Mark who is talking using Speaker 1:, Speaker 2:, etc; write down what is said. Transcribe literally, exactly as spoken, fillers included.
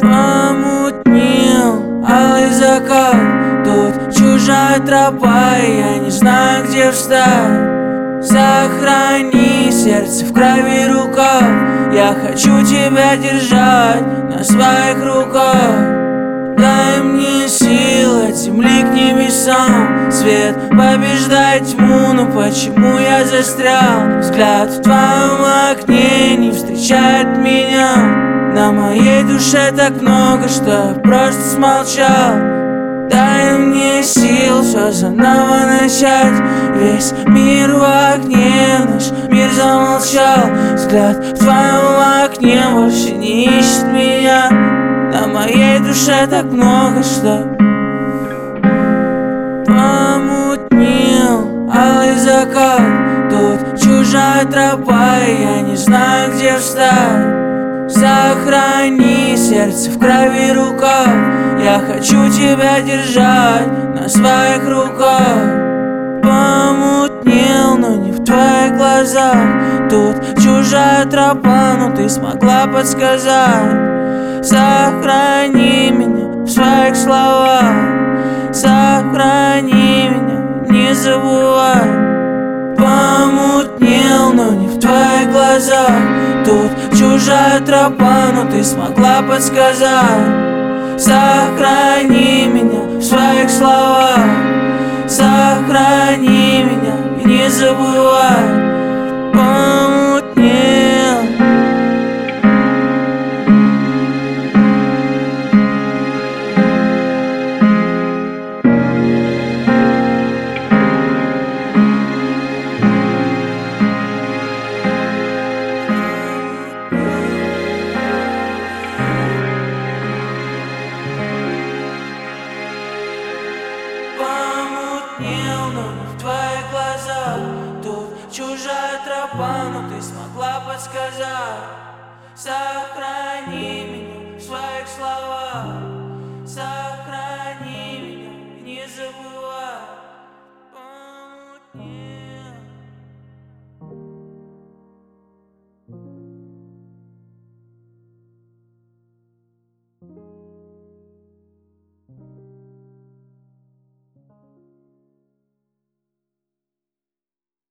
Speaker 1: Помутнел алый закат, тут чужая тропа, и я не знаю, где встать. Сохрани сердце в крови руках, я хочу тебя держать на своих руках. Дай мне сил от земли к небесам, свет побеждает тьму, но почему я застрял? Взгляд в твоем окне не встречает меня. На моей душе так много, что я просто смолчал. Дай мне сил все заново начать. Весь мир в окне, наш мир замолчал. Взгляд в твоем окне больше не ищет меня. На моей душе так много, что помутнел алый закат, тут чужая тропа, и я не знаю, где встать. Сохрани сердце в крови руках, я хочу тебя держать на своих руках. Помутнел, но не в твоих глазах, тут чужая тропа, но ты смогла подсказать. Сохрани меня в своих словах, сохрани меня, не забывай. Помутнел, но не в твоих глазах, тут чужая тропа, но ты смогла подсказать. Сохрани меня в своих словах, сохрани меня, не забывай. Помутнел. Помутнел, но не в твоих глазах, тут чужая тропа, но ты смогла подсказать. Сохрани меня в своих словах.